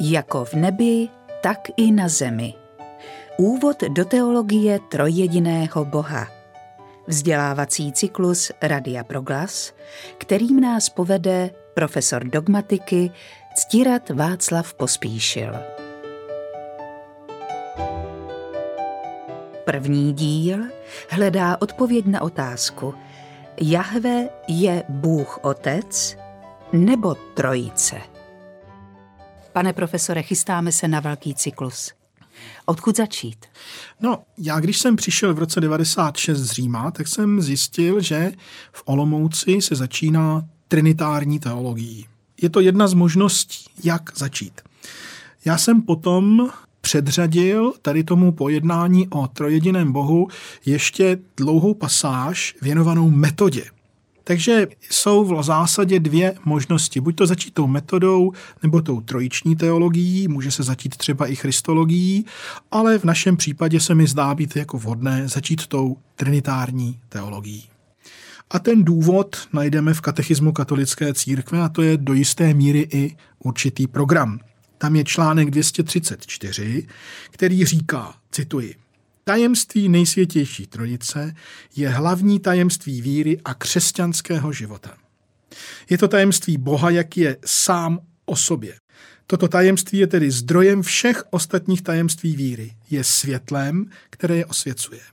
Jako v nebi, tak i na zemi. Úvod do teologie trojjediného Boha. Vzdělávací cyklus Radia Proglas, kterým nás povede profesor dogmatiky Ctirad Václav Pospíšil. První díl hledá odpověď na otázku: Jahve je Bůh Otec nebo Trojice? Pane profesore, chystáme se na velký cyklus. Odkud začít? No, já když jsem přišel v roce 96 z Říma, tak jsem zjistil, že v Olomouci se začíná trinitární teologií. Je to jedna z možností, jak začít. Já jsem potom předřadil tady tomu pojednání o trojjediném Bohu ještě dlouhou pasáž věnovanou metodě. Takže jsou v zásadě dvě možnosti. Buď to začít tou metodou, nebo tou trojiční teologií, může se začít třeba i christologií, ale v našem případě se mi zdá být jako vhodné začít tou trinitární teologií. A ten důvod najdeme v katechismu katolické církve a to je do jisté míry i určitý program. Tam je článek 234, který říká, cituji: Tajemství nejsvětější trojice je hlavní tajemství víry a křesťanského života. Je to tajemství Boha, jak je sám o sobě. Toto tajemství je tedy zdrojem všech ostatních tajemství víry. Je světlem, které je osvěcuje.